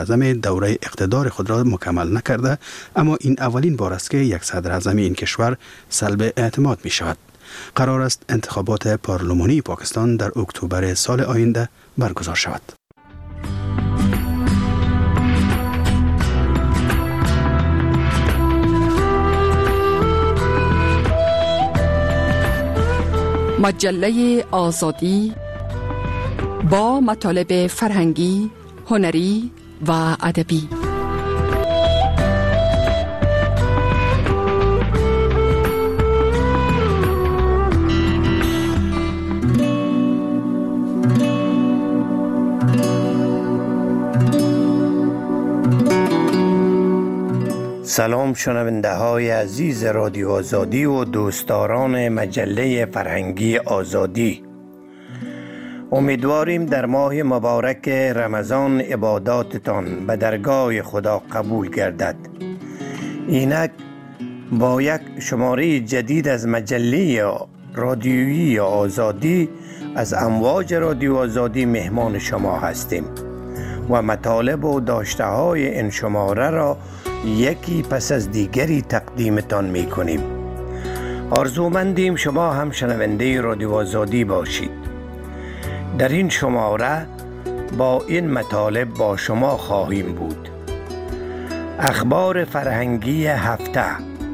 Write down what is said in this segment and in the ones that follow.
اعظم دوره اقتدار خود را مکمل نکرده، اما این اولین بار است که یک صدر اعظم این کشور سلب اعتماد می شود. قرار است انتخابات پارلمانی پاکستان در اکتبر سال آینده برگزار شود. مجله آزادی با مطالب فرهنگی، هنری و ادبی. سلام شنونده های عزیز رادیو آزادی و دوستداران مجله فرهنگی آزادی. امیدواریم در ماه مبارک رمضان عباداتتان به درگاه خدا قبول گردد. اینک با یک شماره جدید از مجله رادیویی آزادی از امواج رادیو آزادی مهمان شما هستیم و مطالب و داشته های این شماره را یکی پس از دیگری تقدیمتان می کنیم. آرزومندیم شما هم شنونده رادیو آزادی باشید. در این شماره با این مطالب با شما خواهیم بود: اخبار فرهنگی هفته،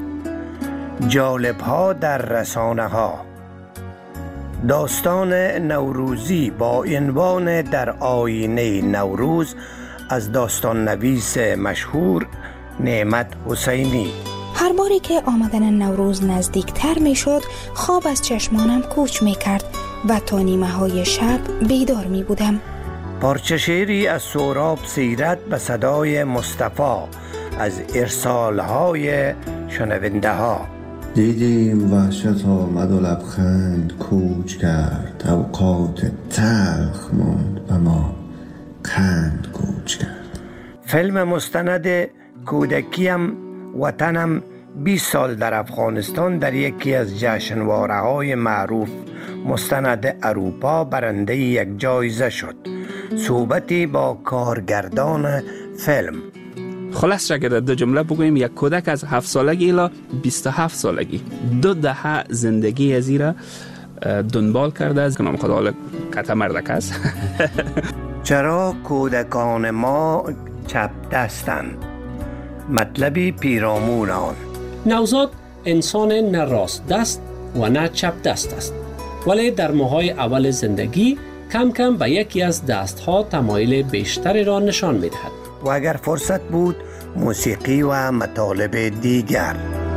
جالب‌ها در رسانه ها، داستان نوروزی با عنوان در آینه نوروز از داستان نویس مشهور نعمت حسینی. هر باری که آمدن نوروز نزدیکتر می شد خواب از چشمانم کوچ می کرد و تا نیمه های شب بیدار می بودم. پارچه شعری از سهراب سیرت به صدای مصطفی از ارسال های شنونده ها. دیدیم وحشت آمد و لبخند کوچ کرد، اوقات تلخ ماند و ما قند کوچ کرد. فیلم مستند کودکیم وطنم 20 سال در افغانستان در یکی از جشنواره های معروف مستند اروپا برنده یک جایزه شد. صحبتی با کارگردان فیلم. خلاص اگر دو جمله بگویم، یک کودک از 7 سالگی الی 27 سالگی 2 دهه زندگی از ایرا دنبال کرده است. نام خدا حالا کتا مردک است. چرا کودکان ما چپ دستند؟ مطلبی پیرامون آن. نوزاد انسان نه راست دست و نه چپ دست است، ولی در ماهای اول زندگی کم کم به یکی از دستها تمایل بیشتری را نشان می‌دهد. و اگر فرصت بود موسیقی و مطالب دیگر.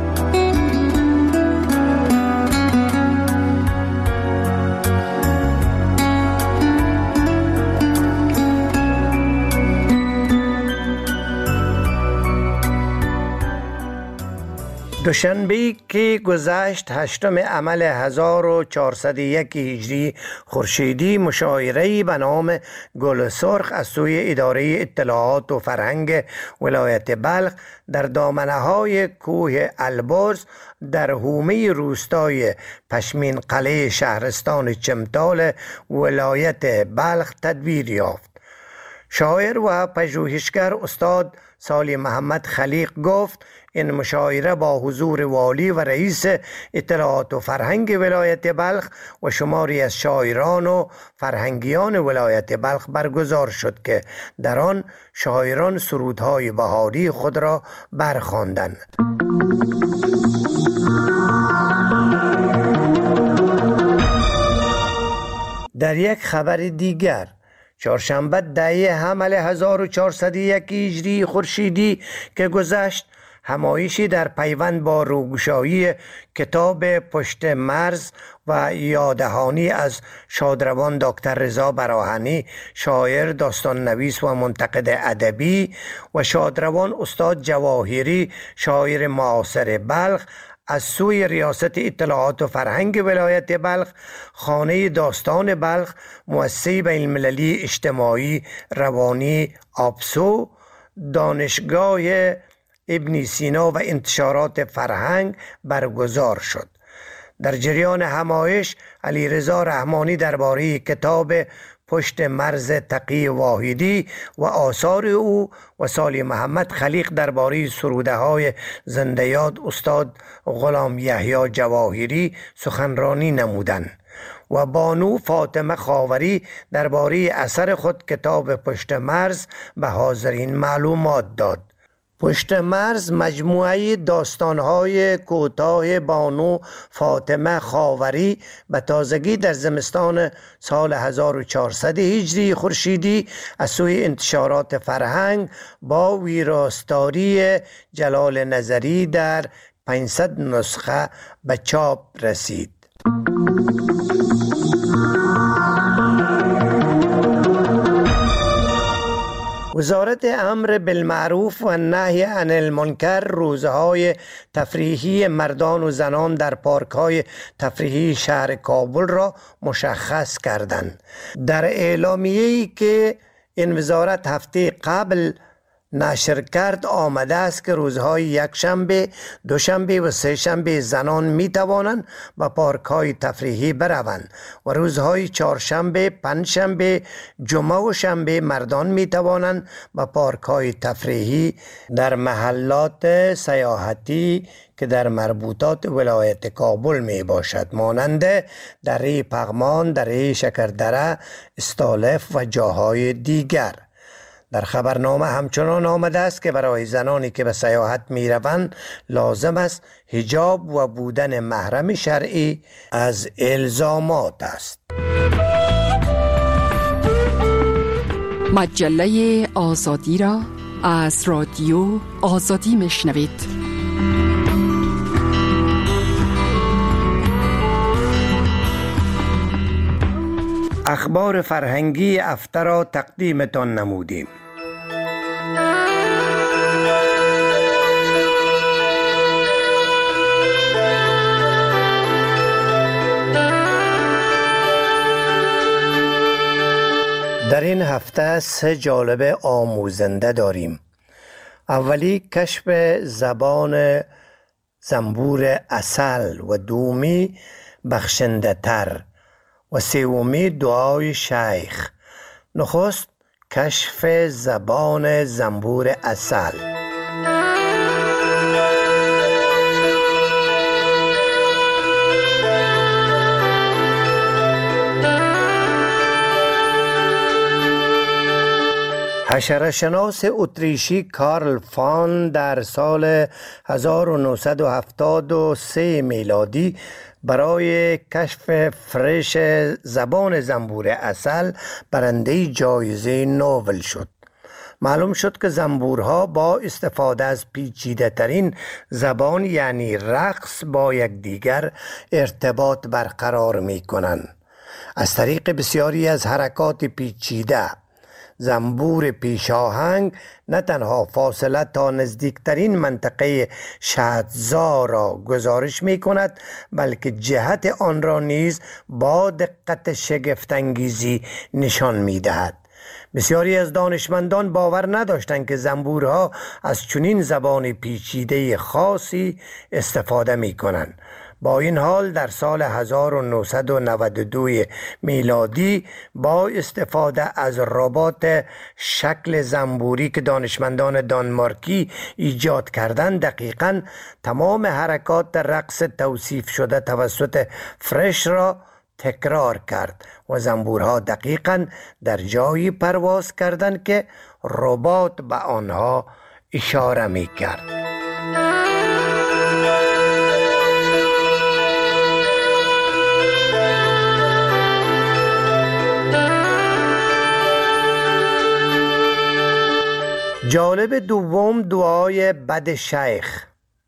دوشنبه که گذشت 8 عمل 1401 هجری خورشیدی مشاعره‌ای به نام گل سرخ از سوی اداره اطلاعات و فرهنگ ولایت بلخ در دامنه‌های کوه البرز در حومه روستای پشمین قلعه شهرستان چمتال ولایت بلخ تدبیر یافت. شاعر و پژوهشگر استاد سالی محمد خلیق گفت این مشاعره با حضور والی و رئیس اطلاعات و فرهنگ ولایت بلخ و شماری از شاعران و فرهنگیان ولایت بلخ برگزار شد که در آن شاعران سرودهای بهاری خود را برخواندند. در یک خبر دیگر، چهارشنبه 10 حمل 1401 هجری خورشیدی که گذشت، همایشی در پیوند با روگشایی کتاب پشت مرز و یاددهانی از شادروان دکتر رضا براهنی، شاعر، داستان نویس و منتقد ادبی، و شادروان استاد جواهری، شاعر معاصر بلخ، از سوی ریاست اطلاعات و فرهنگ ولایت بلخ، خانه داستان بلخ، مؤسسه بین المللی اجتماعی روانی آبسو، دانشگاه ابن سینا و انتشارات فرهنگ برگزار شد. در جریان همایش علیرضا رحمانی درباره کتاب پشت مرز تقی واحدی و آثار او و سالی محمد خلیق درباره سروده های زنده یاد استاد غلام یحیی جواهری سخنرانی نمودند و بانو فاطمه خاوری درباره اثر خود کتاب پشت مرز به حاضرین معلومات داد. پشت مرز مجموعه داستان‌های کوتاه بانو فاطمه خاوری به تازگی در زمستان سال 1400 هجری خورشیدی از سوی انتشارات فرهنگ با ویراستاری جلال نظری در 500 نسخه به چاپ رسید. وزارت امر بالمعروف و نهی عن المنکر روزهای تفریحی مردان و زنان در پارک‌های تفریحی شهر کابل را مشخص کردند. در اعلامیه‌ای که این وزارت هفته قبل نشر کرد آمده است که روزهای یکشنبه، دوشنبه و سه شنبه زنان می توانند به پارک‌های تفریحی بروند و روزهای چهارشنبه، پنجشنبه، جمعه و شنبه مردان می توانند به پارک‌های تفریحی در محلات سیاحتی که در مربوطات ولایت کابل می باشد، مانند دره پغمان، دره شکردره، استالف و جاهای دیگر. در خبرنامه همچنان آمده است که برای زنانی که به سیاحت می روند لازم است حجاب و بودن محرم شرعی از الزامات است. مجله آزادی را از رادیو آزادی میشنوید. اخبار فرهنگی هفته را تقدیمتان نمودیم. در این هفته 3 جالب آموزنده داریم. اولی کشف زبان زنبور عسل و دومی بخشنده تر و سومی دعای شیخ. نخست کشف زبان زنبور عسل. حشره‌شناس اتریشی کارل فان در سال 1973 میلادی برای کشف فرش زبان زنبور عسل برنده جایزه نوبل شد. معلوم شد که زنبورها با استفاده از پیچیده ترین زبان یعنی رقص با یکدیگر ارتباط برقرار می کنند. از طریق بسیاری از حرکات پیچیده زنبور پیشاهنگ نه تنها فاصله تا نزدیکترین منطقه شهدزا را گزارش می کند بلکه جهت آن را نیز با دقت شگفت‌انگیزی نشان می دهد. بسیاری از دانشمندان باور نداشتند که زنبورها از چنین زبان پیچیده خاصی استفاده می کنند. با این حال در سال 1992 میلادی با استفاده از ربات شکل زنبوری که دانشمندان دانمارکی ایجاد کردند دقیقاً تمام حرکات رقص توصیف شده توسط فرش را تکرار کرد و زنبورها دقیقاً در جایی پرواز کردند که ربات به آنها اشاره می کرد. جالب دوم دعای بد شیخ.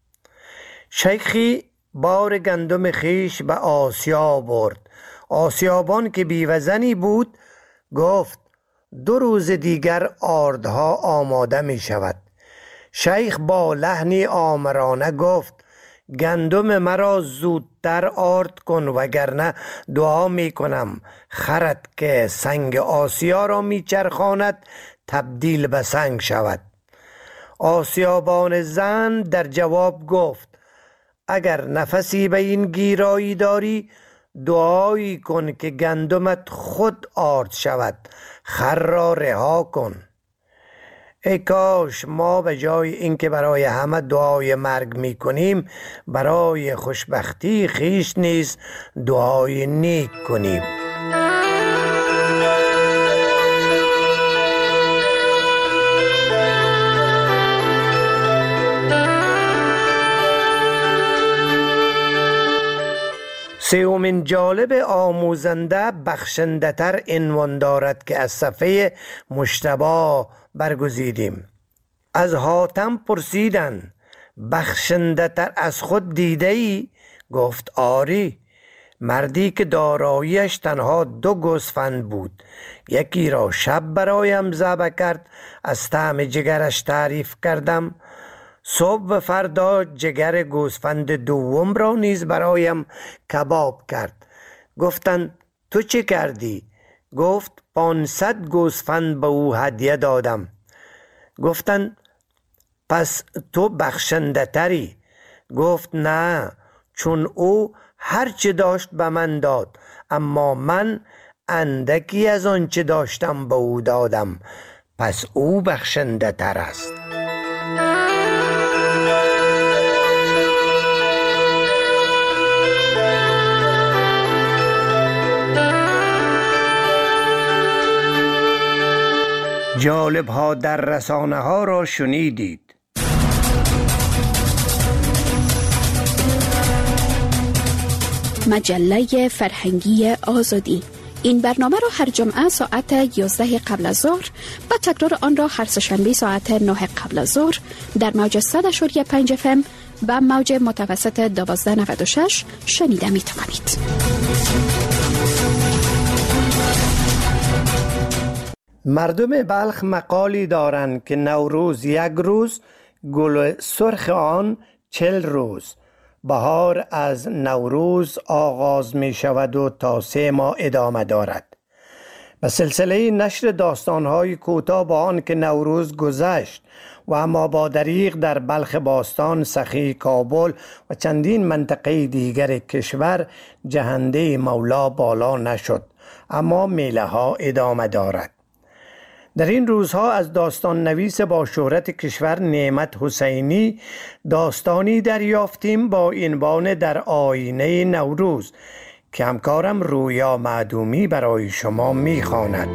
شیخی بار گندم خیش به آسیاب برد. آسیابان که بیوزنی بود گفت 2 روز دیگر آردها آماده می شود. شیخ با لحنی آمرانه گفت گندم مرا زودتر آرد کن وگرنه دعا می کنم خرد که سنگ آسیا را می چرخاند تبدیل به سنگ شود. آسیابان زن در جواب گفت اگر نفسی به این گیرایی داری دعایی کن که گندمت خود آرد شود، خر را رها کن. ای کاش ما به جای اینکه برای همه دعای مرگ می کنیم، برای خوشبختی خیش نیز دعای نیک کنیم. سومین جالب آموزنده بخشنده تر عنوان دارد که از صفحه مجتبی برگزیدیم. از حاتم پرسیدند بخشنده تر از خود دیده ای؟ گفت آری. مردی که داراییش تنها 2 گوسفند بود، یکی را شب برایم ذبح کرد، از طعم جگرش تعریف کردم. صبح و فردا جگر گوسفند دوم را نیز برایم کباب کرد. گفتند تو چه کردی؟ گفت 500 گوسفند به او هدیه دادم. گفتند پس تو بخشنده تری؟ گفت نه، چون او هر چه داشت به من داد، اما من اندکی از آن چه داشتم به او دادم، پس او بخشنده تر است. جالب ها در رسانه ها را شنیدید. مجله فرهنگی آزادی. این برنامه را هر جمعه ساعت 11 قبل از ظهر و تکرار آن را هر سه‌شنبه ساعت 9 قبل از ظهر در موج 100.5 FM و موج متوسط 1296 شنیده می توانید. مردم بلخ مقالی دارند که نوروز 1 روز، گل سرخ آن 40 روز. بهار از نوروز آغاز می شود و تا 3 ماه ادامه دارد. به سلسله نشر داستان‌های کوتاه با آن که نوروز گذشت و اما با دریغ در بلخ باستان، سخی، کابل و چندین منطقه دیگر کشور جهنده مولا بالا نشد، اما میله ها ادامه دارد. در این روزها از داستان نویس با شهرت کشور نعمت حسینی داستانی دریافتیم با عنوان در آینه نوروز که همکارم رویا معدومی برای شما می‌خواند.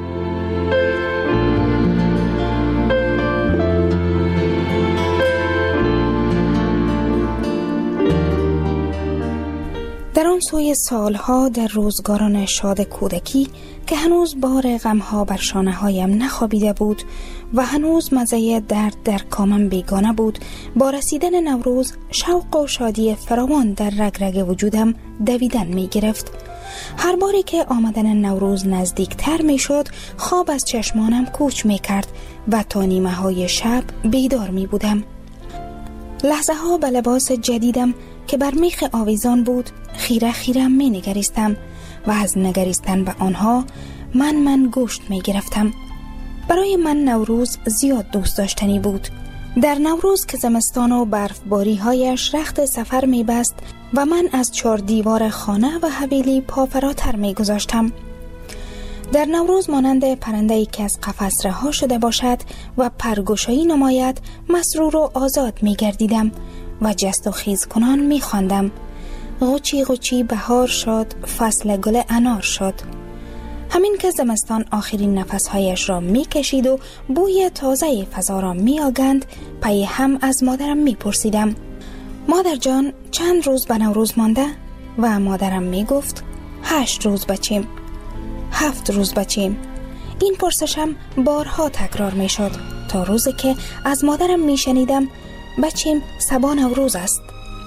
در آن سوی سالها در روزگاران شاد کودکی که هنوز بار غمها بر شانه هایم نخوابیده بود و هنوز مزه درد در کامم بیگانه بود، با رسیدن نوروز شوق و شادی فراوان در رگ رگ وجودم دویدن می گرفت. هر باری که آمدن نوروز نزدیکتر می شد، خواب از چشمانم کوچ می کرد و تا نیمه های شب بیدار می بودم. لحظه ها به لباس جدیدم که بر میخ آویزان بود خیره خیره می نگریستم و از نگریستن به آنها من گوشت می گرفتم. برای من نوروز زیاد دوست داشتنی بود. در نوروز که زمستان و برفباری هایش رخت سفر می بست و من از 4 دیوار خانه و حویلی پا فراتر می گذاشتم. در نوروز مانند پرنده‌ای که از قفس رها شده باشد و پرگشایی نماید مسرور و آزاد می گردیدم و جست و خیز کنان می خواندم: غوچی غوچی بهار شد، فصل گل انار شد. همین که زمستان آخرین نفسهایش را می کشید و بوی تازه فضا را می آگند، پی هم از مادرم می پرسیدم: مادر جان چند روز به نوروز مانده؟ و مادرم می گفت 8 روز بچیم، 7 روز بچیم. این پرسشم بارها تکرار می شد تا روزی که از مادرم می شنیدم بچیم صبا نوروز است.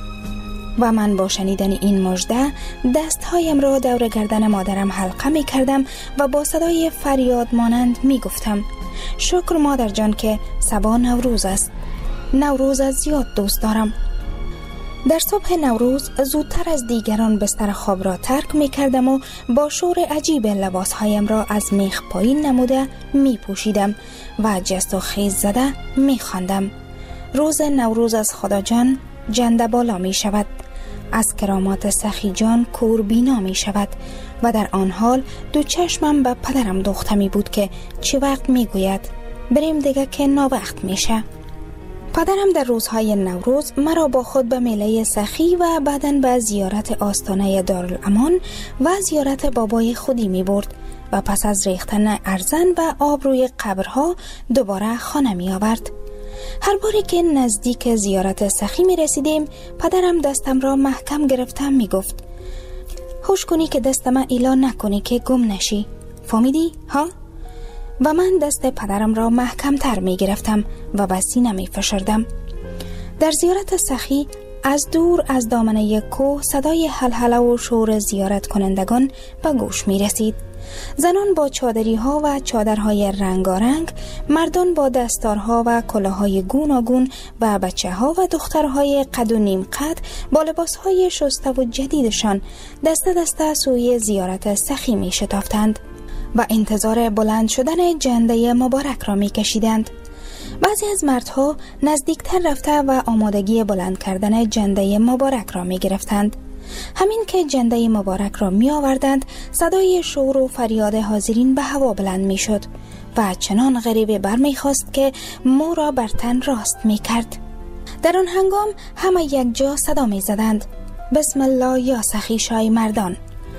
و من با شنیدن این مژده دستهایم را دور گردن مادرم حلقه می کردم و با صدای فریاد مانند می گفتم: شکر مادر جان که صبا نوروز است. نوروز از زیاد دوست دارم. در صبح نوروز زودتر از دیگران بستر خواب را ترک می کردم و با شور عجیب لباسهایم را از میخ پایین نموده می پوشیدم و جست و خیز زده می خواندم: روز نوروز از خدا جان جنده بالا می شود، از کرامات سخی جان کوربینا می شود و در آن حال دو چشمم به پدرم دوخته می بود که چه وقت می گوید بریم دیگه که ناوقت میشه. پدرم در روزهای نوروز مرا با خود به میله سخی و بعداً به زیارت آستانه دارالامان و زیارت بابای خودی می برد و پس از ریختن ارزن و آب روی قبرها دوباره خانه می آورد. هر باری که نزدیک زیارت سخی می رسیدیم پدرم دستم را محکم گرفتم می گفت هوش کنی که دستم ایلا نکنی که گم نشی. فهمیدی؟ ها؟ و من دست پدرم را محکم تر می گرفتم و به سینه می فشردم. در زیارت سخی از دور از دامنه کوه صدای هلهله و شور زیارت کنندگان به گوش می رسید. زنان با چادری ها و چادرهای رنگارنگ، مردان با دستارها و کلاهای گوناگون و بچه ها و دخترهای قد و نیم قد با لباس های شسته و جدیدشان دسته دسته سوی زیارت سخی می شتافتند و انتظار بلند شدن جنده مبارک را می کشیدند. بعضی از مردها نزدیکتر رفته و آمادگی بلند کردن جنده مبارک را می گرفتند. همین که جنده مبارک را می آوردند صدای شور و فریاد حاضرین به هوا بلند می شد و چنان غریبه برمی خواست که مو را بر تن راست می کرد. در آن هنگام همه یک جا صدا می زدند بسم الله یا سخی شای مردان.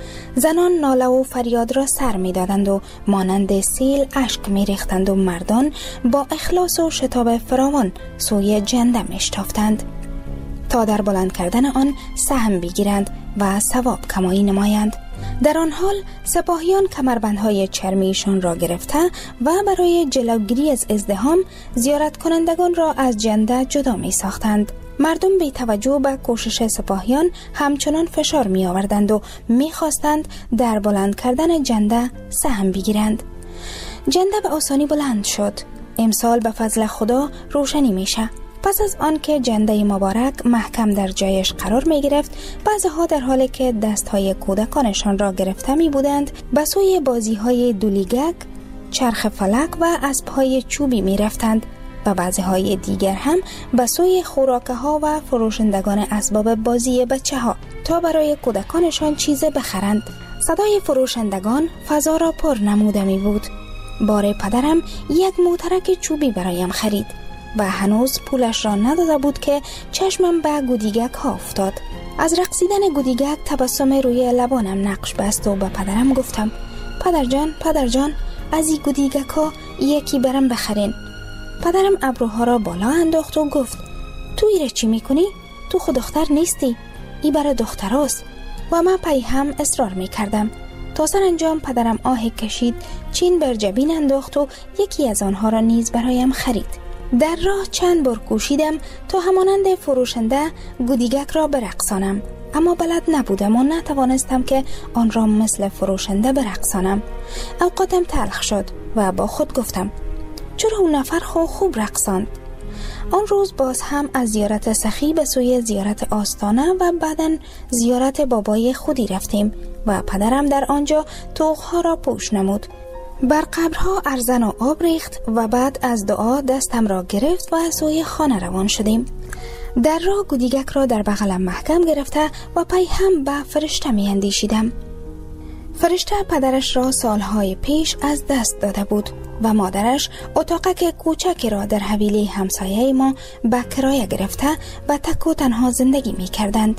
زنان ناله و فریاد را سر می دادند و مانند سیل اشک می ریختند و مردان با اخلاص و شتاب فراوان سوی جنده می شتافتند تا در بلند کردن آن سهم بگیرند و ثواب کمایی نمایند. در آن حال سپاهیان کمربندهای چرمیشان را گرفته و برای جلوگیری از ازدحام زیارت کنندگان را از جنده جدا می ساختند. مردم بی توجه به کوشش سپاهیان همچنان فشار می آوردند و می خواستند در بلند کردن جنده سهم بگیرند. جنده به آسانی بلند شد. امسال به فضل خدا روشنی میشه. پس از آن که جنده مبارک محکم در جایش قرار می گرفت، بعضها در حالی که دستهای کودکانشان را گرفته می بودند به سوی بازی های دولیگک، چرخ فلک و اسبهای چوبی می رفتند و بعضهای دیگر هم به سوی خوراکه ها و فروشندگان اسباب بازی بچه ها تا برای کودکانشان چیز بخرند. صدای فروشندگان فضا را پر نموده می بود. بار پدرم یک موترک چوبی برایم خرید و هنوز پولش را نداده بود که چشمم به گودیگک ها افتاد. از رقصیدن گودیگک تبسم روی لبانم نقش بست و به پدرم گفتم پدر جان از این گودیگک ها یکی برم بخرین. پدرم ابروها را بالا انداخت و گفت تو ایره چی میکنی؟ تو خود دختر نیستی، ای برای دختراست. و من پی هم اصرار میکردم. تا سرانجام پدرم آه کشید، چین بر جبین انداخت و یکی از آنها را نیز برایم خرید. در راه چند بار کوشیدم تا همانند فروشنده گودیگک را برقصانم، اما بلد نبودم و نتوانستم که آن را مثل فروشنده برقصانم. اوقاتم تلخ شد و با خود گفتم چرا اون نفر خوب رقصاند. آن روز باز هم از زیارت سخی به سوی زیارت آستانه و بعداً زیارت بابای خودی رفتیم و پدرم در آنجا طوقها را پوش نمود. بر قبرها ارزن و آب ریخت و بعد از دعا دستم را گرفت و سوی خانه روان شدیم. در راه گودیگک را در بغلم محکم گرفته و پی هم به فرشته می اندیشیدم. فرشته پدرش را سالهای پیش از دست داده بود و مادرش اتاقک کوچکی را در حویلی همسایه ما به کرایه گرفته و تک و تنها زندگی می کردند.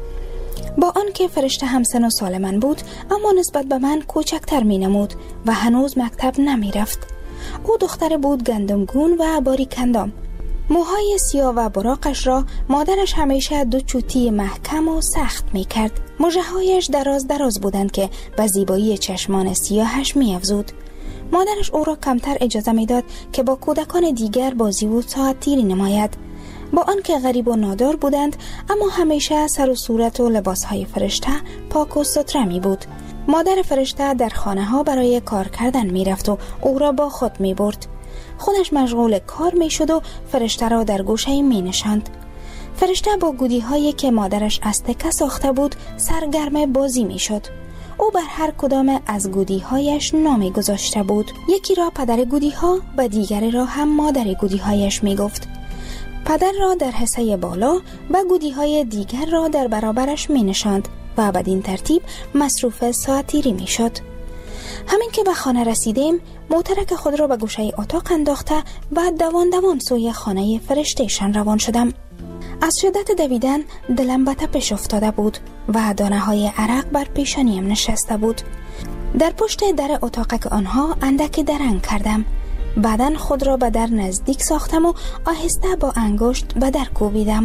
با آنکه فرشته همسن و سال من بود، اما نسبت به من کوچکتر می نمود و هنوز مکتب نمی رفت. او دختر بود گندمگون و باریکندام. موهای سیاه و براقش را مادرش همیشه دو چوتی محکم و سخت می کرد. مژه‌هایش دراز بودند که به زیبایی چشمان سیاهش می افزود. مادرش او را کمتر اجازه می داد که با کودکان دیگر بازی و ساعت تیری نماید. با آنکه غریب و نادار بودند، اما همیشه سر و صورت و لباسهای فرشته پاک و ستره می بود. مادر فرشته در خانه ها برای کار کردن می رفت و او را با خود می برد. خودش مشغول کار می شد و فرشته را در گوشه می نشاند. فرشته با گودی هایی که مادرش از تکه ساخته بود سرگرم بازی می شد. او بر هر کدام از گودی هایش نامی گذاشته بود. یکی را پدر گودی ها و دیگری را هم مادر گودی هایش می گفت. پدر را در حصه بالا و گودی‌های دیگر را در برابرش می نشاند و بدین ترتیب مصروف ساعتیری می شد. همین که به خانه رسیدیم، موترک خود را به گوشه اتاق انداخته و دوان سوی خانه فرشته‌شان روان شدم. از شدت دویدن دلم به تپش افتاده بود و دانه‌های عرق بر پیشانیم نشسته بود. در پشت در اتاق آنها اندکی درنگ کردم. بعدن خود را به در نزدیک ساختم و آهسته با انگشت به در کوبیدم.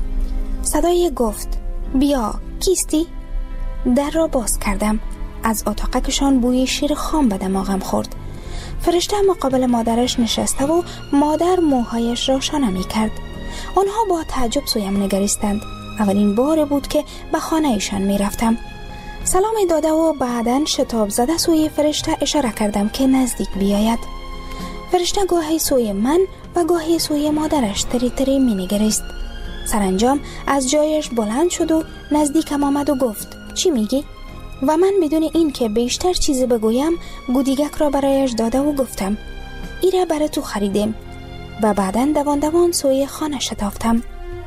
صدای گفت: بیا، کیستی؟ در را باز کردم. از اتاقکشان بوی شیر خام به دماغم خورد. فرشته مقابل مادرش نشسته و مادر موهایش را شانه می کرد. آنها با تعجب سویم نگریستند. اولین بار بود که به خانه ایشان می رفتم. سلام داده و بعدن شتاب زده سوی فرشته اشاره کردم که نزدیک بیاید. فرشته گاهی سوی من و گاهی سوی مادرش تری می نگریست. سرانجام از جایش بلند شد و نزدیکم آمد و گفت: چی میگی؟ و من بدون این که بیشتر چیزی بگویم گودیگک را برایش داده و گفتم: ایره برای تو خریدیم. و بعدن دوان سوی خانه شتافتم.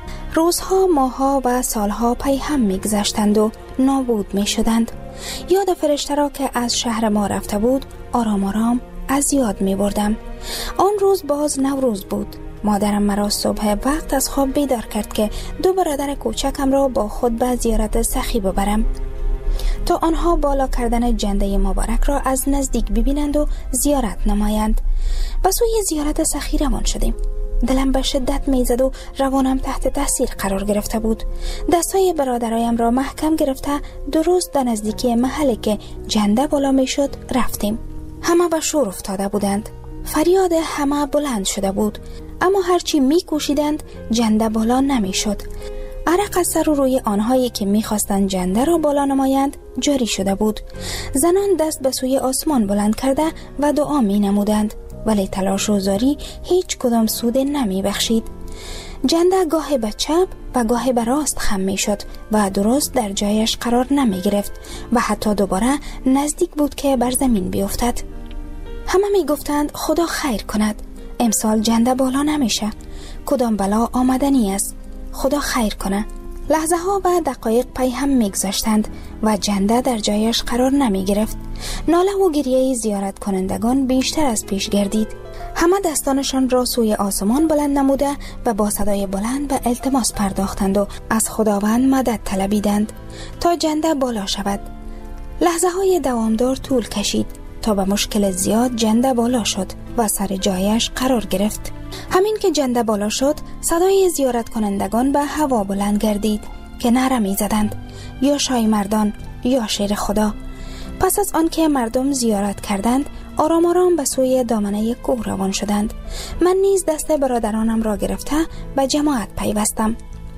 روزها، ماهها و سالها پی هم میگذشتند و نابود می شدند. یاد فرشته را که از شهر ما رفته بود آرام از یاد می بردم. آن روز باز نوروز بود. مادرم مرا صبح وقت از خواب بیدار کرد که 2 برادر کوچکم را با خود به زیارت سخی ببرم تا آنها بالا کردن جنده مبارک را از نزدیک ببینند و زیارت نمایند. به سوی زیارت سخی روان شدیم. دلم به شدت میزد و روانم تحت تاثیر قرار گرفته بود. دستای برادرایم را محکم گرفته درست به نزدیکی محلی که جنده بالا میشد رفتیم. همه به شور افتاده بودند. فریاد همه بلند شده بود، اما هرچی میکوشیدند جنده بالا نمیشد. عرق از سر و روی آنهایی که میخواستند جنده را بالا نمایند جاری شده بود. زنان دست به سوی آسمان بلند کرده و دعا می نمودند، ولی تلاش و زاری هیچ کدام سود نمی بخشید. جنده گاهی به چپ و گاهی به راست خم می شد و درست در جایش قرار نمی گرفت و حتی دوباره نزدیک بود که بر زمین بیفتد. همه می گفتند خدا خیر کند، امسال جنده بالا نمیشه، کدام بلا آمدنی است، خدا خیر کنه. لحظه ها و دقایق پی هم میگذشتند و جنده در جایش قرار نمی گرفت. ناله و گریه زیارت کنندگان بیشتر از پیش گردید. همه دستانشان را سوی آسمان بلند نموده و با صدای بلند به التماس پرداختند و از خداوند مدد طلبیدند تا جنده بالا شود. لحظه های دوامدار طول کشید تا به مشکل زیاد جنده بالا شد و سر جایش قرار گرفت. همین که جنده بالا شد صدای زیارت کنندگان به هوا بلند گردید که نعره می زدند: یا شای مردان، یا شیر خدا. پس از آن که مردم زیارت کردند آرام به سوی دامنه کوه روان شدند. من نیز دست برادرانم را گرفته به جماعت پیوستم.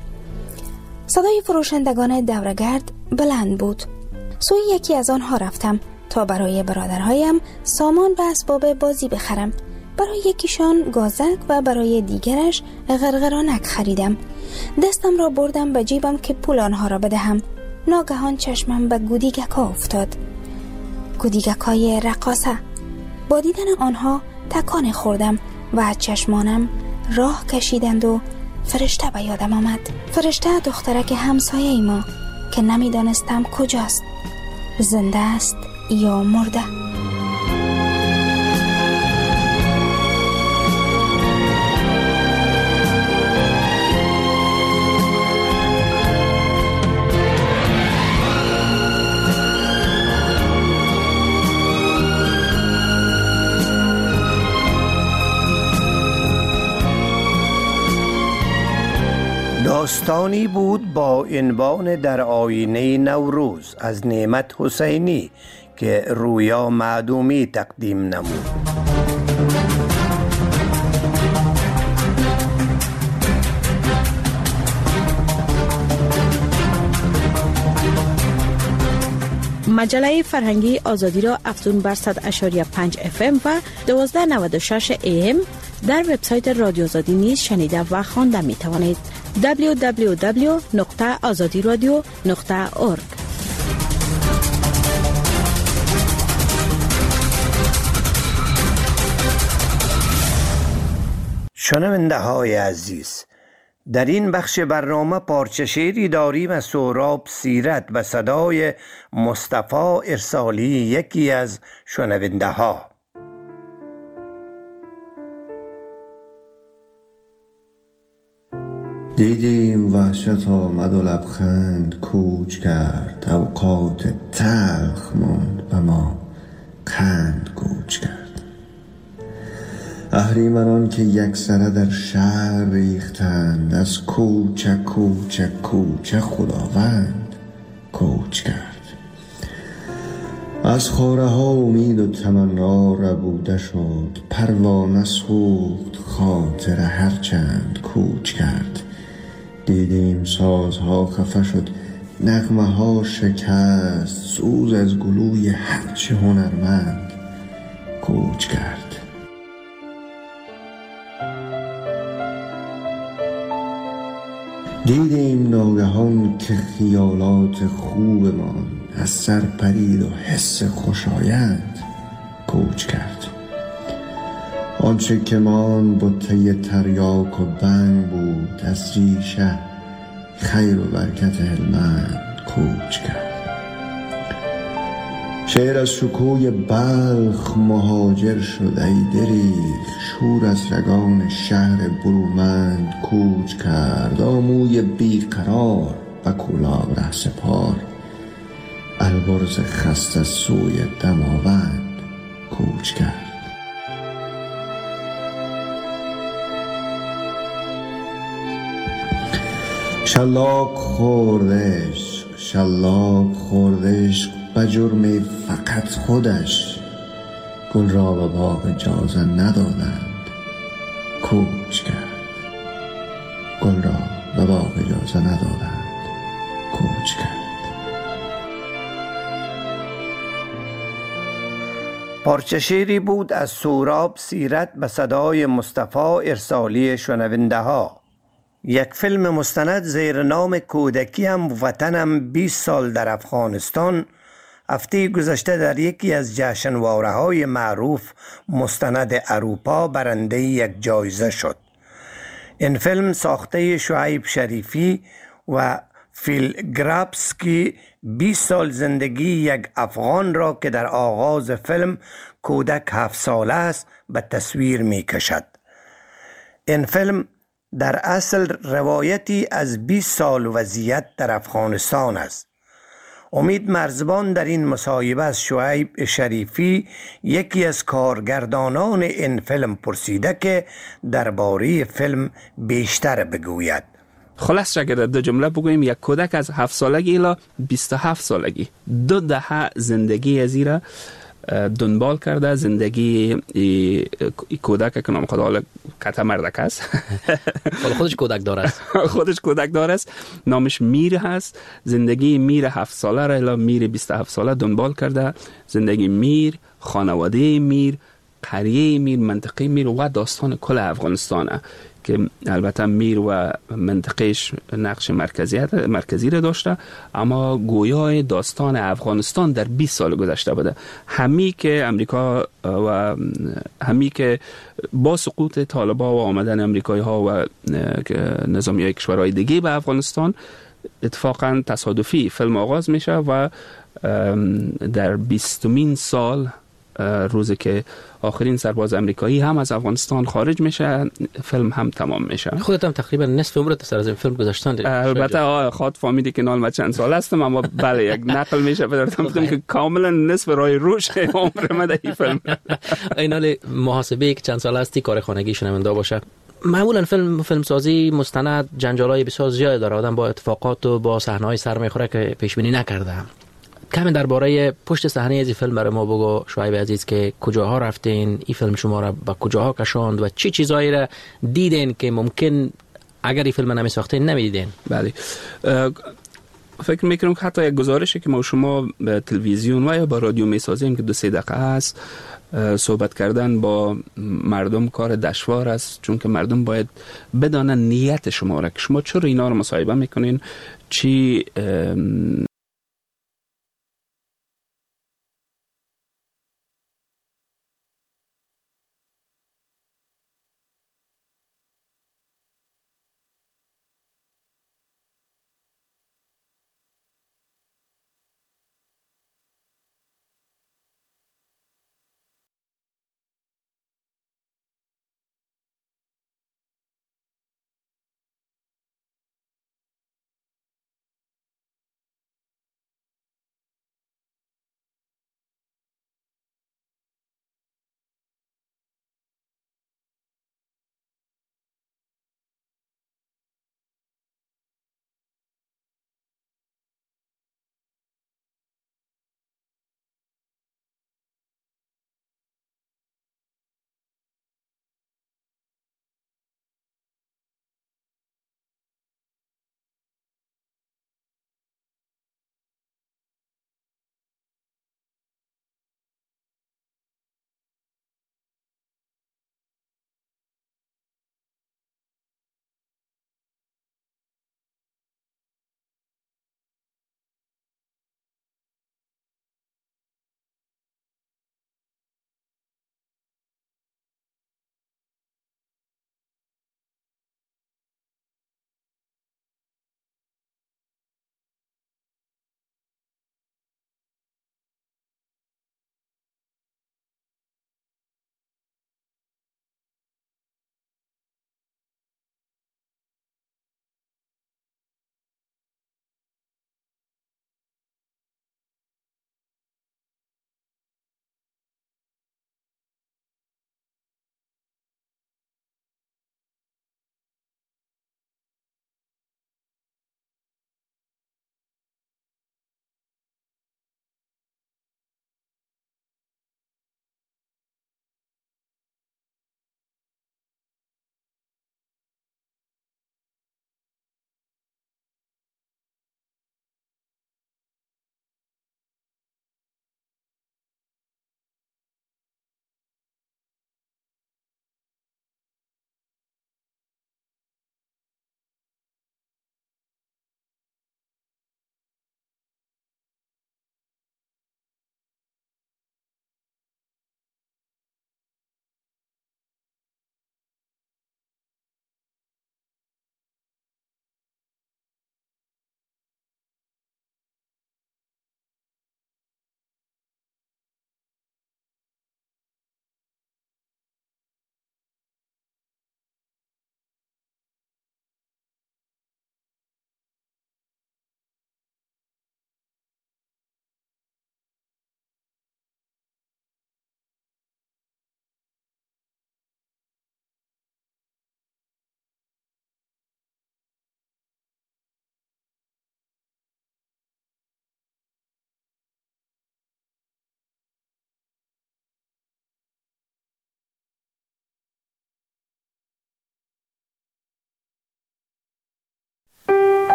صدای فروشندگان دورگرد بلند بود. سوی یکی از آنها رفتم تا برای برادرهایم سامان و اسباب بازی بخرم. برای یکیشان گازک و برای دیگرش غرغرانک خریدم. دستم را بردم به جیبم که پول آنها را بدهم. ناگهان چشمم به گودیگکا افتاد. گودیگکای رقاصه. با دیدن آنها تکان خوردم و چشمانم راه کشیدند و فرشته به یادم آمد. فرشته دخترک همسایه ما که نمیدانستم کجاست، زنده است یا مرده. داستانی بود با عنوان در آینه نوروز از نعمت حسینی که رویا معدومی تقدیم نمود. مجله فرهنگی آزادی را افزون بر 100.5 FM و 1296 AM در وبسایت رادیو آزادی نیز شنیده و خوانده می توانید. www.azadiradio.org. شنونده های عزیز، در این بخش برنامه پارچه شعری داریم از سهراب سیرت به صدای مصطفی ارسالی، یکی از شنونده ها. دیدیم وحشت آمد و لبخند کوچ کرد، اوقات تلخ ماند و ما قند کوچ کرد. اهریمنان که یکسره در شهر ریختند، از کوچه کوچه کوچه خداوند کوچ کرد. از خاره ها امید و تمنا ربوده شد، پروانه سوخت خاطر هرچند کوچ کرد. دیدیم سازها خفه شد، نغمه ها شکست، سوز از گلوی هرچه هنرمند کوچ کرد. دیدیم ناگهان که خیالات خوبمان از سر پرید و حس خوشایند کوچ کرد. آنچه که مان بطه تریاک و بنگ بود، از ریشه خیر و برکت هلمند کوچ کرد. شعر از شکوی بلخ مهاجر شد، ای دریغ شور از رگان شهر برومند کوچ کرد. آموی بیقرار و کلاه رهسپار، البرز خسته سوی دماوند کوچ کرد. شلاق خوردش به جرم فقط خودش، گل را به باغ اجازه ندادند کوچ کرد. گل را به باغ اجازه ندادند کوچ کرد. پارچه شعری بود از سهراب سیرت به صدای مصطفی ارسالی شنونده ها. یک فیلم مستند زیر نام کودکیم وطنم 20 سال در افغانستان هفته گذشته در یکی از جشنواره های معروف مستند اروپا برنده یک جایزه شد. این فیلم ساخته شعیب شریفی و فیل گرابسکی 20 سال زندگی یک افغان را که در آغاز فیلم کودک 7 ساله است به تصویر می کشد. این فیلم در اصل روایتی از 20 سال وضعیت در افغانستان است. امید مرزبان در این مصاحبه از شعیب شریفی، یکی از کارگردانان این فیلم، پرسیده که درباره فیلم بیشتر بگوید. خلاص اگر دو جمله بگوییم، یک کودک از 7 سالگی الی 27 سالگی 2 دهه زندگی از ایره دنبال کرده. زندگی کودک که نام خدا حالا کتا مردک است خودش کودک دار است خودش کودک دار است، نامش میر هست. زندگی میر 7 ساله را الی میر 27 ساله دنبال کرده. زندگی میر، خانواده میر، قریه میر، منطقه میر و داستان کل افغانستانه که البته میر و منطقهش نقش مرکزی را داشته، اما گویای داستان افغانستان در 20 سال گذشته بوده. همی که امریکا و همی که با سقوط طالبان و آمدن امریکایی ها و نظامی کشورهای دیگه به افغانستان اتفاقا تصادفی فیلم آغاز میشه و در 20مین سال روزی که آخرین سرباز امریکایی هم از افغانستان خارج میشه، فیلم هم تمام میشه. خودت هم تقریبا نصف عمرت سر از این فیلم گذاشتن. البته خود فهمیدی که نال ما چند سال هستم، اما بله یک نقل میشه بدارتم که کاملا نصف راه روش عمر ما در این فیلم. اینال محاسبه که چند سال هستی کار خانگی شنونده باشه. معمولا فیلم سازی مستند جنجالای بسیار زیاد داره، آدم با اتفاقات و با صحنه‌های سر میخوره که پیش بینی نکرده. کمی درباره پشت صحنه از این فیلم برای ما بگو شعیب عزیز، که کجاها رفتین، این فیلم شما را به کجاها کشاند و چی چیزایی را دیدین که ممکن اگر این فیلم نمی‌ساختین نمی‌دیدین؟ بله، فکر میکنم که حتی یک گزارشی که ما شما به تلویزیون و یا با رادیو میسازیم که 2-3 دقیقه است، صحبت کردن با مردم کار دشوار است، چون که مردم باید بدانن نیت شما را که شما چرا اینا رو مصاحبه میکنین، چی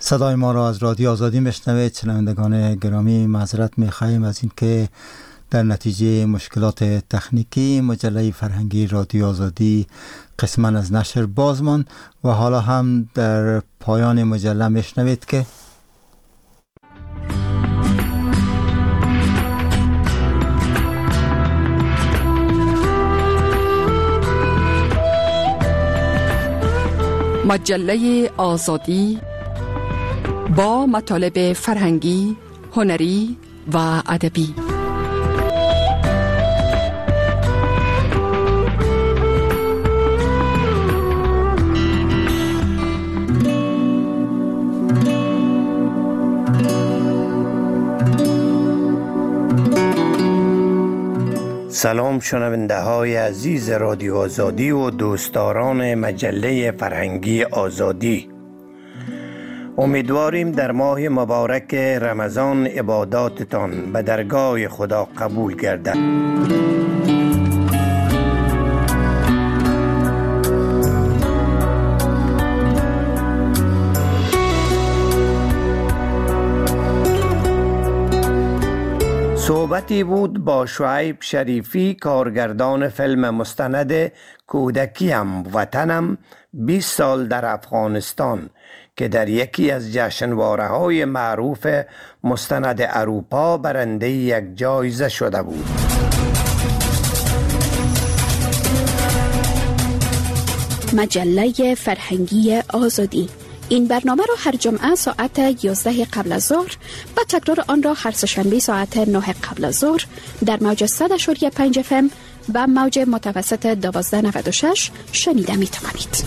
صدای ما را از رادیو آزادی میشنوید. شنوندگان گرامی، معذرت میخواهیم از اینکه در نتیجه مشکلات تکنیکی مجله فرهنگی رادیو آزادی قسما از نشر باز ماند و حالا هم در پایان مجله میشنوید که مجله آزادی با مطالب فرهنگی، هنری و ادبی. سلام شنونده های عزیز رادیو آزادی و دوستداران مجله فرهنگی آزادی. امیدواریم در ماه مبارک رمضان عباداتتان به درگاه خدا قبول گردد. صحبتی بود با شعیب شریفی، کارگردان فیلم مستند کودکیم وطنم 20 سال در افغانستان، که در یکی از جشنواره‌های معروف مستند اروپا برنده یک جایزه شده بود. مجله فرهنگی آزادی. این برنامه را هر جمعه ساعت 11 قبل از ظهر و تکرار آن را هر سه‌شنبه ساعت 9 قبل از ظهر در موج 100.5 FM و موج متوسط 1296 شنیده می توانید.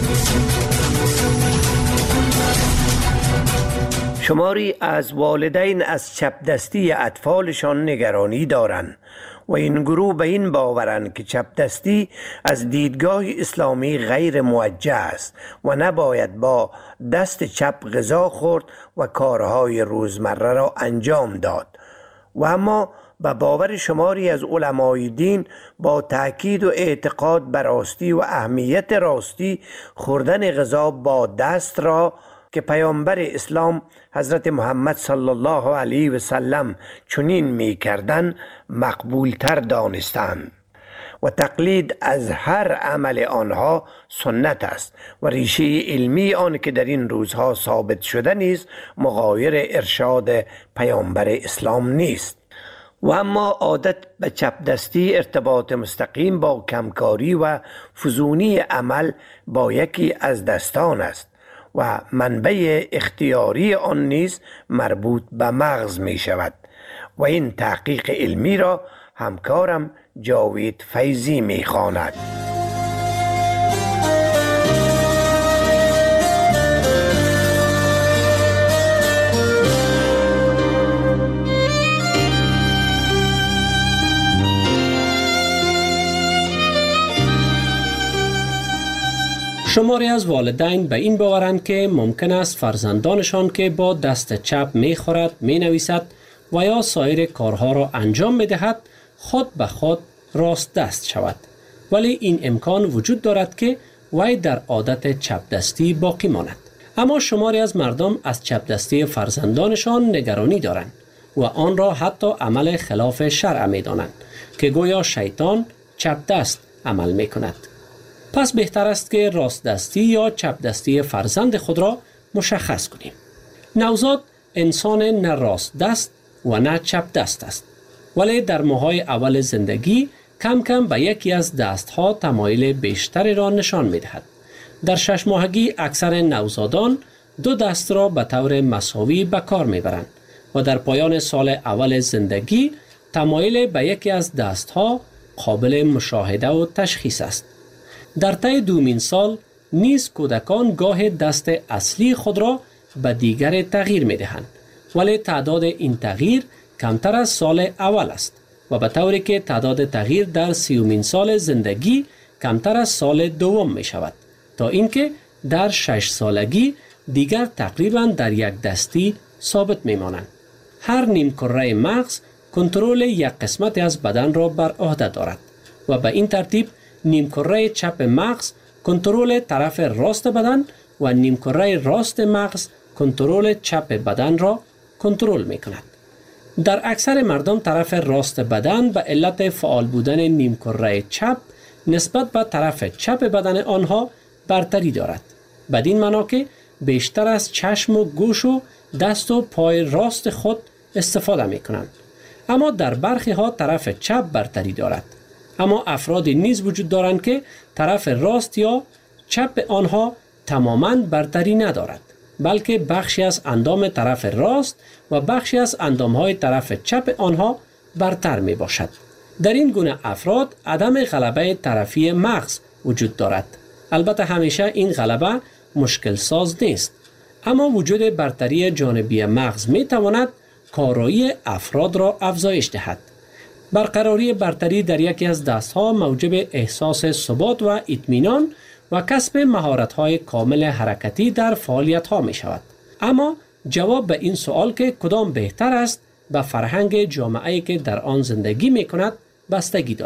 شماری از والدین از چپدستی اطفالشان نگرانی دارند و این گروه به این باورند که چپدستی از دیدگاه اسلامی غیر موجه است و نباید با دست چپ غذا خورد و کارهای روزمره را انجام داد. و اما به باور شماری از علمای دین با تأکید و اعتقاد بر راستی و اهمیت راستی خوردن غذا با دست را که پیامبر اسلام حضرت محمد صلی الله علیه و سلم چنین می کردن مقبول تر دانستند و تقلید از هر عمل آنها سنت است و ریشه علمی آن که در این روزها ثابت شده نیست مغایر ارشاد پیامبر اسلام نیست. و اما عادت به چپدستی ارتباط مستقیم با کمکاری و فزونی عمل با یکی از دستان است و منبع اختیاری آن نیز مربوط به مغز می شود و این تحقیق علمی را همکارم جاوید فیضی می خواند. شماری از والدین به این باورند که ممکن است فرزندانشان که با دست چپ می خورد، می نویسد و یا سایر کارها را انجام می دهد خود به خود راست دست شود، ولی این امکان وجود دارد که وی در عادت چپ دستی باقی ماند. اما شماری از مردم از چپ دستی فرزندانشان نگرانی دارند و آن را حتی عمل خلاف شرع می دانند که گویا شیطان چپ دست عمل می کند. پس بهتر است که راست دستی یا چپ دستی فرزند خود را مشخص کنیم. نوزاد انسان نه راست دست و نه چپ دست است، ولی در ماه‌های اول زندگی کم کم به یکی از دستها تمایل بیشتری را نشان می دهد. در 6 ماهگی اکثر نوزادان 2 دست را به طور مساوی به کار می برند و در پایان سال اول زندگی تمایل به یکی از دستها قابل مشاهده و تشخیص است. در طی دومین سال نیز کودکان گاه دست اصلی خود را به دیگر تغییر می دهند، ولی تعداد این تغییر کمتر از سال اول است و به طوری که تعداد تغییر در 30مین سال زندگی کمتر از سال دوم می شود تا اینکه در 6 سالگی دیگر تقریبا در یک دستی ثابت می مانند. هر نیم کره مغز کنترل یک قسمت از بدن را بر عهده دارد و به این ترتیب نیمکره چپ مغز کنترل طرف راست بدن و نیمکره راست مغز کنترل چپ بدن را کنترل می کند. در اکثر مردم طرف راست بدن به علت فعال بودن نیمکره چپ نسبت به طرف چپ بدن آنها برتری دارد. بدین معنا که بیشتر از چشم و گوش و دست و پای راست خود استفاده می کنند. اما در برخی ها طرف چپ برتری دارد. اما افرادی نیز وجود دارند که طرف راست یا چپ آنها تماما برتری ندارد، بلکه بخشی از اندام طرف راست و بخشی از اندامهای طرف چپ آنها برتر می باشد. در این گونه افراد عدم غلبه طرفی مغز وجود دارد. البته همیشه این غلبه مشکل ساز نیست، اما وجود برتری جانبی مغز می تواند کارایی افراد را افزایش دهد. برقراری برتری در یکی از دستها موجب احساس ثبات و اطمینان و کسب مهارت‌های کامل حرکتی در فعالیت‌ها می شود. اما جواب به این سوال که کدام بهتر است به فرهنگ جامعه‌ای که در آن زندگی می کند بستگی دارد.